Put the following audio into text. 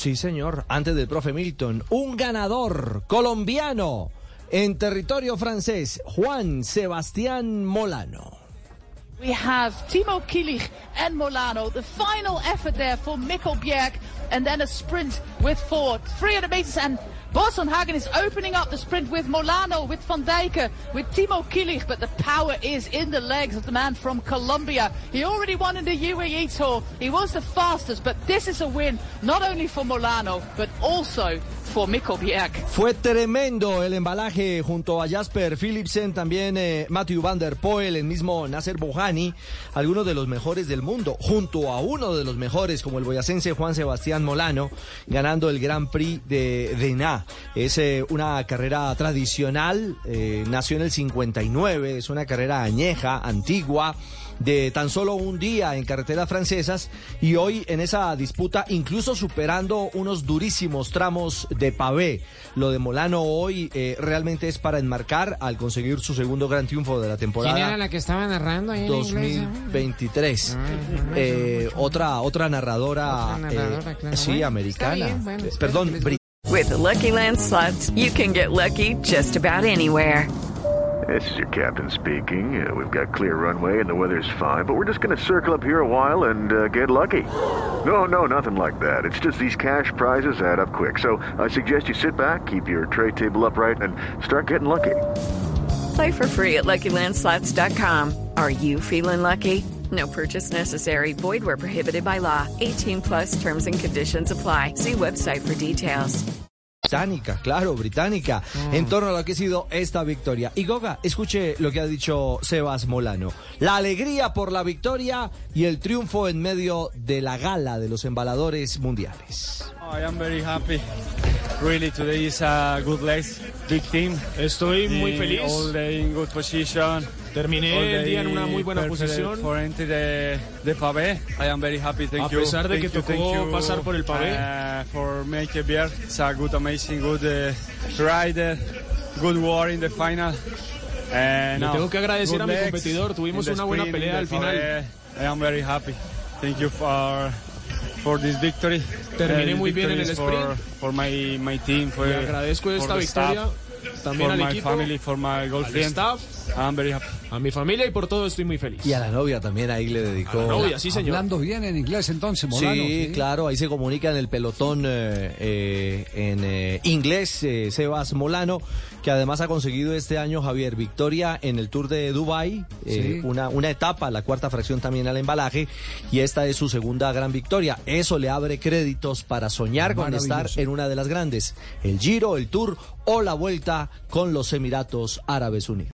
Sí, señor, antes del profe Milton, un ganador colombiano en territorio francés, Juan Sebastián Molano. We have Timo Kielich and Molano, the final effort there for Mikkel Bjerg, and then a sprint with 300 meters, and Bos van Hagen is opening up the sprint with Molano, with Van Dijken, with Timo Kielich, but the power is in the legs of the man from Colombia. He already won in the UAE Tour. He was the fastest, but this is a win not only for Molano, but also for Mikkel Bjerg. Fue tremendo el embalaje junto a Jasper Philipsen, también Mathieu van der Poel, el mismo Nasser Bohani, algunos de los mejores del mundo, junto a uno de los mejores como el boyacense Juan Sebastián Molano, ganando el Grand Prix de Denain. Es una carrera tradicional, nació en el 59, es una carrera añeja, antigua, de tan solo un día en carreteras francesas, y hoy en esa disputa incluso superando unos durísimos tramos de pavé. Lo de Molano hoy realmente es para enmarcar al conseguir su segundo gran triunfo de la temporada. ¿Quién era la que estaba narrando ahí en 2023? Otra narradora, claro. Sí, americana. Bien, bueno, perdón, británica. With the Lucky Land Slots, you can get lucky just about anywhere. This is your captain speaking. We've got clear runway and the weather's fine, but we're just going to circle up here a while and get lucky. No, nothing like that. It's just these cash prizes add up quick. So I suggest you sit back, keep your tray table upright, and start getting lucky. Play for free at LuckyLandSlots.com. Are you feeling lucky? No purchase necessary. Void where prohibited by law. 18 plus terms and conditions apply. See website for details. Británica, en torno a lo que ha sido esta victoria. Y Goga, escuche lo que ha dicho Sebas Molano. La alegría por la victoria y el triunfo en medio de la gala de los embaladores mundiales. I am very happy. Really, today is a good race, big team. Estoy muy feliz. All day in good position. Terminé el día en una muy buena posición. For entry the pavé. I am very happy. Thank you. A pesar de que tocó pasar por el pavé. For Mikkel Bjerg, it's a good, amazing, good rider, good war in the final. Le tengo que agradecer a mi competidor. Tuvimos una buena pelea al final. I am very happy. Thank you for this victory. Terminé muy bien en el sprint. For my team. Le agradezco esta victoria. También al equipo, family, for my al staff, I'm very happy. A mi familia, y por todo estoy muy feliz. Y a la novia también ahí le dedicó. A la novia, sí, señor. Hablando bien en inglés entonces, Molano. Sí, claro, ahí se comunica en el pelotón en inglés, Sebas Molano, que además ha conseguido este año, Javier, victoria en el Tour de Dubái, sí. una etapa, la cuarta fracción también al embalaje, y esta es su segunda gran victoria. Eso le abre créditos para soñar con estar en una de las grandes, el Giro, el Tour o la Vuelta con los Emiratos Árabes Unidos.